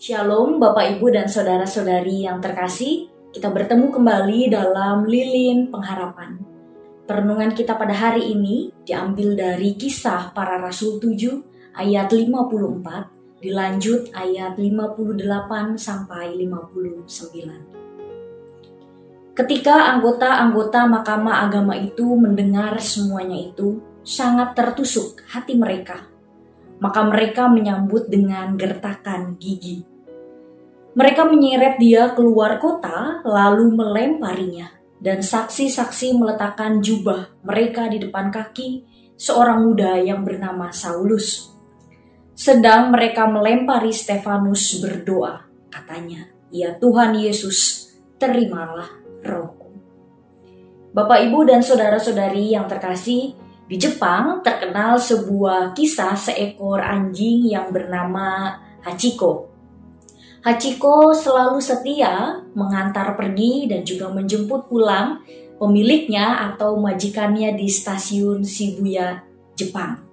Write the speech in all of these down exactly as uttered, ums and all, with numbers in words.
Shalom Bapak Ibu dan Saudara-saudari yang terkasih, kita bertemu kembali dalam Lilin Pengharapan. Perenungan kita pada hari ini diambil dari Kisah Para Rasul tujuh ayat lima puluh empat, dilanjut ayat lima puluh delapan sampai lima puluh sembilan. Ketika anggota-anggota Mahkamah Agama itu mendengar semuanya itu, sangat tertusuk hati mereka. Maka mereka menyambut dengan gertakan gigi. Mereka menyeret dia keluar kota lalu melemparinya, dan saksi-saksi meletakkan jubah mereka di depan kaki seorang muda yang bernama Saulus. Sedang mereka melempari Stefanus berdoa, katanya, "Ya Tuhan Yesus, terimalah rohku." Bapak, Ibu, dan saudara-saudari yang terkasih, di Jepang terkenal sebuah kisah seekor anjing yang bernama Hachiko. Hachiko selalu setia mengantar pergi dan juga menjemput pulang pemiliknya atau majikannya di stasiun Shibuya, Jepang.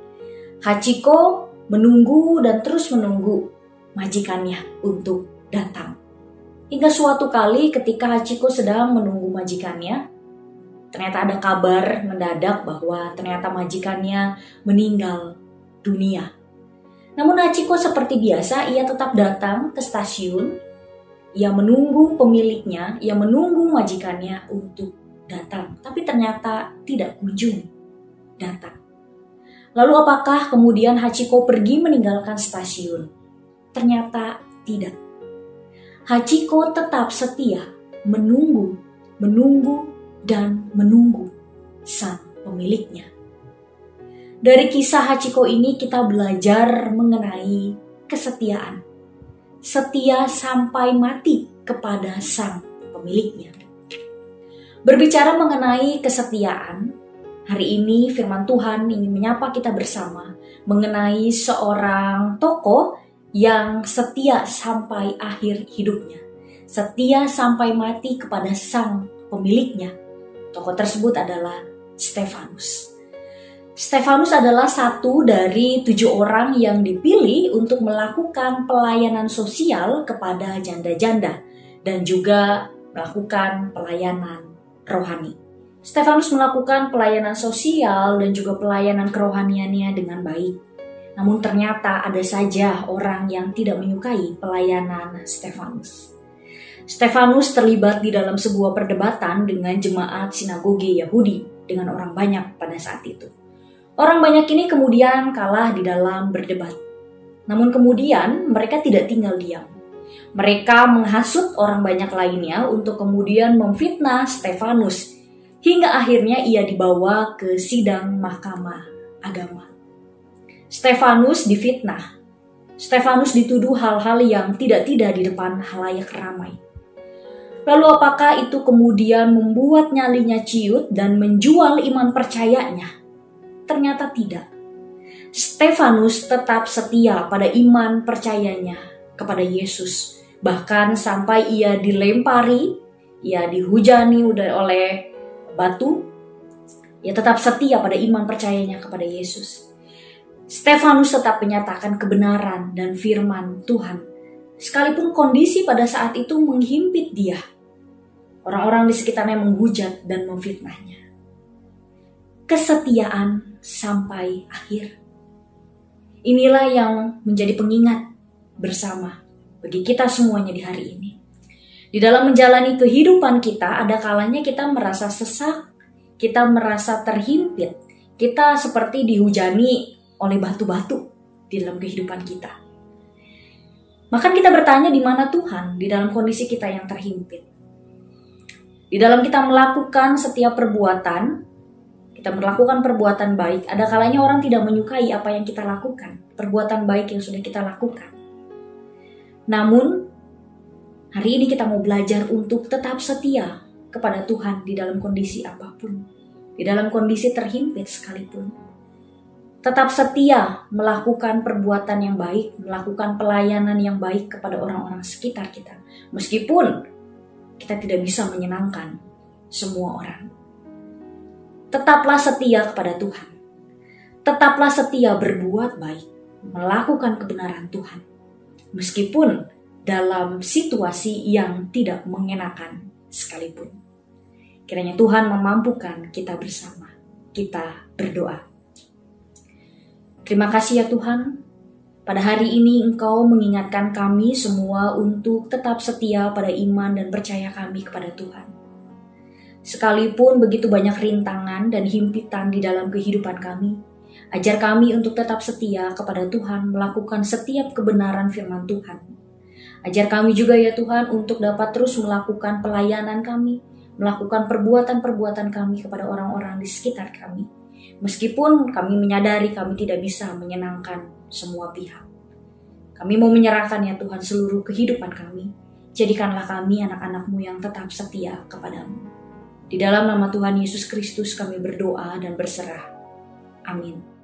Hachiko menunggu dan terus menunggu majikannya untuk datang. Hingga suatu kali ketika Hachiko sedang menunggu majikannya, ternyata ada kabar mendadak bahwa ternyata majikannya meninggal dunia. Namun Hachiko seperti biasa, ia tetap datang ke stasiun. Ia menunggu pemiliknya, ia menunggu majikannya untuk datang. Tapi ternyata tidak kunjung datang. Lalu apakah kemudian Hachiko pergi meninggalkan stasiun? Ternyata tidak. Hachiko tetap setia menunggu, menunggu, dan menunggu sang pemiliknya. Dari kisah Hachiko ini kita belajar mengenai kesetiaan. Setia sampai mati kepada sang pemiliknya. Berbicara mengenai kesetiaan, hari ini firman Tuhan ingin menyapa kita bersama mengenai seorang tokoh yang setia sampai akhir hidupnya. Setia sampai mati kepada sang pemiliknya. Tokoh tersebut adalah Stefanus. Stefanus adalah satu dari tujuh orang yang dipilih untuk melakukan pelayanan sosial kepada janda-janda dan juga melakukan pelayanan rohani. Stefanus melakukan pelayanan sosial dan juga pelayanan kerohaniannya dengan baik. Namun ternyata ada saja orang yang tidak menyukai pelayanan Stefanus. Stefanus terlibat di dalam sebuah perdebatan dengan jemaat sinagoge Yahudi dengan orang banyak pada saat itu. Orang banyak ini kemudian kalah di dalam berdebat. Namun kemudian mereka tidak tinggal diam. Mereka menghasut orang banyak lainnya untuk kemudian memfitnah Stefanus. Hingga akhirnya ia dibawa ke sidang Mahkamah Agama. Stefanus difitnah. Stefanus dituduh hal-hal yang tidak-tidak di depan halayak ramai. Lalu apakah itu kemudian membuat nyalinya ciut dan menjual iman percayanya? Ternyata tidak. Stefanus tetap setia pada iman percayanya kepada Yesus. Bahkan sampai ia dilempari, ia dihujani oleh batu, ia tetap setia pada iman percayanya kepada Yesus. Stefanus tetap menyatakan kebenaran dan firman Tuhan. Sekalipun kondisi pada saat itu menghimpit dia. Orang-orang di sekitarnya menghujat dan memfitnahnya. Kesetiaan sampai akhir. Inilah yang menjadi pengingat bersama bagi kita semuanya di hari ini. Di dalam menjalani kehidupan kita, ada kalanya kita merasa sesak, kita merasa terhimpit, kita seperti dihujani oleh batu-batu di dalam kehidupan kita. Maka kita bertanya, di mana Tuhan di dalam kondisi kita yang terhimpit? Di dalam kita melakukan setiap perbuatan, kita melakukan perbuatan baik, ada kalanya orang tidak menyukai apa yang kita lakukan, perbuatan baik yang sudah kita lakukan. Namun, hari ini kita mau belajar untuk tetap setia kepada Tuhan di dalam kondisi apapun, di dalam kondisi terhimpit sekalipun. Tetap setia melakukan perbuatan yang baik, melakukan pelayanan yang baik kepada orang-orang sekitar kita, meskipun kita tidak bisa menyenangkan semua orang. Tetaplah setia kepada Tuhan. Tetaplah setia berbuat baik, melakukan kebenaran Tuhan. meskipun dalam situasi yang tidak mengenakan sekalipun. Kiranya Tuhan memampukan kita bersama. Kita berdoa. Terima kasih ya Tuhan, pada hari ini Engkau mengingatkan kami semua untuk tetap setia pada iman dan percaya kami kepada Tuhan. Sekalipun begitu banyak rintangan dan himpitan di dalam kehidupan kami, ajar kami untuk tetap setia kepada Tuhan, melakukan setiap kebenaran firman Tuhan. Ajar kami juga ya Tuhan untuk dapat terus melakukan pelayanan kami, melakukan perbuatan-perbuatan kami kepada orang-orang di sekitar kami. Meskipun kami menyadari kami tidak bisa menyenangkan semua pihak. Kami mau menyerahkan ya Tuhan seluruh kehidupan kami. Jadikanlah kami anak-anak-Mu yang tetap setia kepadamu. Di dalam nama Tuhan Yesus Kristus kami berdoa dan berserah. Amin.